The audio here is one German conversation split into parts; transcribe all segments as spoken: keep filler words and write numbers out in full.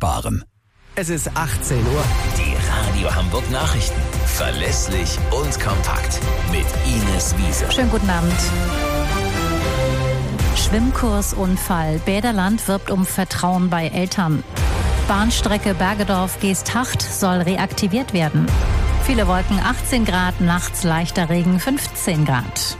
sparen. Es ist achtzehn Uhr. Die Radio Hamburg Nachrichten. Verlässlich und kompakt. Mit Ines Wiese. Schönen guten Abend. Schwimmkursunfall. Bäderland wirbt um Vertrauen bei Eltern. Bahnstrecke Bergedorf-Geesthacht soll reaktiviert werden. Viele Wolken, achtzehn Grad, nachts leichter Regen, fünfzehn Grad.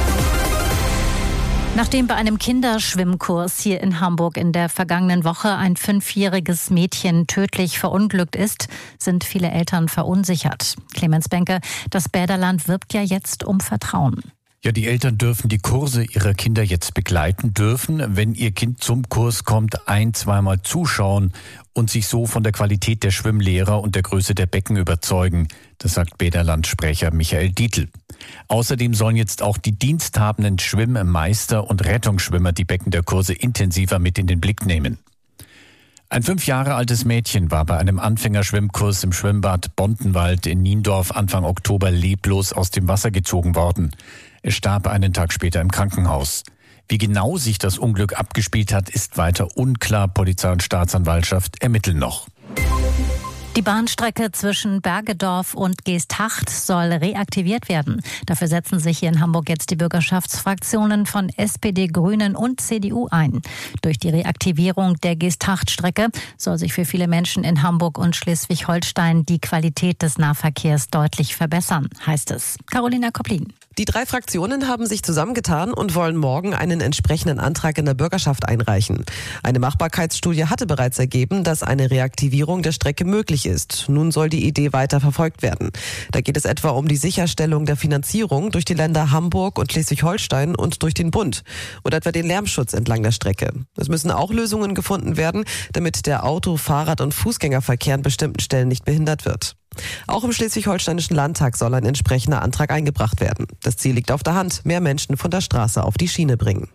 Nachdem bei einem Kinderschwimmkurs hier in Hamburg in der vergangenen Woche ein fünfjähriges Mädchen tödlich verunglückt ist, sind viele Eltern verunsichert. Clemens Benke, das Bäderland wirbt ja jetzt um Vertrauen. Ja, die Eltern dürfen die Kurse ihrer Kinder jetzt begleiten, dürfen, wenn ihr Kind zum Kurs kommt, ein-, zweimal zuschauen und sich so von der Qualität der Schwimmlehrer und der Größe der Becken überzeugen. Das sagt Bäderland-Sprecher Michael Dietl. Außerdem sollen jetzt auch die diensthabenden Schwimmmeister und Rettungsschwimmer die Becken der Kurse intensiver mit in den Blick nehmen. Ein fünf Jahre altes Mädchen war bei einem Anfängerschwimmkurs im Schwimmbad Bontenwald in Niendorf Anfang Oktober leblos aus dem Wasser gezogen worden. Es starb einen Tag später im Krankenhaus. Wie genau sich das Unglück abgespielt hat, ist weiter unklar. Polizei und Staatsanwaltschaft ermitteln noch. Die Bahnstrecke zwischen Bergedorf und Geesthacht soll reaktiviert werden. Dafür setzen sich hier in Hamburg jetzt die Bürgerschaftsfraktionen von S P D, Grünen und C D U ein. Durch die Reaktivierung der Geesthacht-Strecke soll sich für viele Menschen in Hamburg und Schleswig-Holstein die Qualität des Nahverkehrs deutlich verbessern, heißt es. Carolina Koplin. Die drei Fraktionen haben sich zusammengetan und wollen morgen einen entsprechenden Antrag in der Bürgerschaft einreichen. Eine Machbarkeitsstudie hatte bereits ergeben, dass eine Reaktivierung der Strecke möglich ist. Nun soll die Idee weiter verfolgt werden. Da geht es etwa um die Sicherstellung der Finanzierung durch die Länder Hamburg und Schleswig-Holstein und durch den Bund oder etwa den Lärmschutz entlang der Strecke. Es müssen auch Lösungen gefunden werden, damit der Auto-, Fahrrad- und Fußgängerverkehr an bestimmten Stellen nicht behindert wird. Auch im Schleswig-Holsteinischen Landtag soll ein entsprechender Antrag eingebracht werden. Das Ziel liegt auf der Hand: mehr Menschen von der Straße auf die Schiene bringen.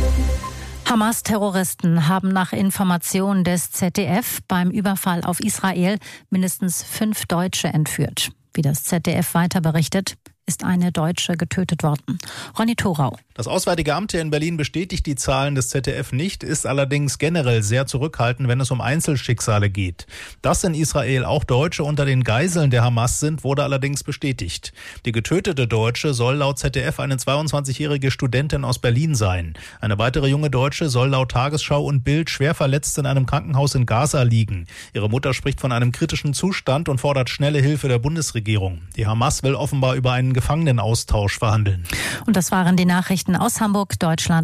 Hamas-Terroristen haben nach Informationen des Z D F beim Überfall auf Israel mindestens fünf Deutsche entführt. Wie das Z D F weiter berichtet, ist eine Deutsche getötet worden. Ronny Thorau. Das Auswärtige Amt hier in Berlin bestätigt die Zahlen des Z D F nicht, ist allerdings generell sehr zurückhaltend, wenn es um Einzelschicksale geht. Dass in Israel auch Deutsche unter den Geiseln der Hamas sind, wurde allerdings bestätigt. Die getötete Deutsche soll laut Z D F eine zweiundzwanzigjährige Studentin aus Berlin sein. Eine weitere junge Deutsche soll laut Tagesschau und Bild schwer verletzt in einem Krankenhaus in Gaza liegen. Ihre Mutter spricht von einem kritischen Zustand und fordert schnelle Hilfe der Bundesregierung. Die Hamas will offenbar über einen Gefangenenaustausch verhandeln. Und das waren die Nachrichten aus Hamburg, Deutschland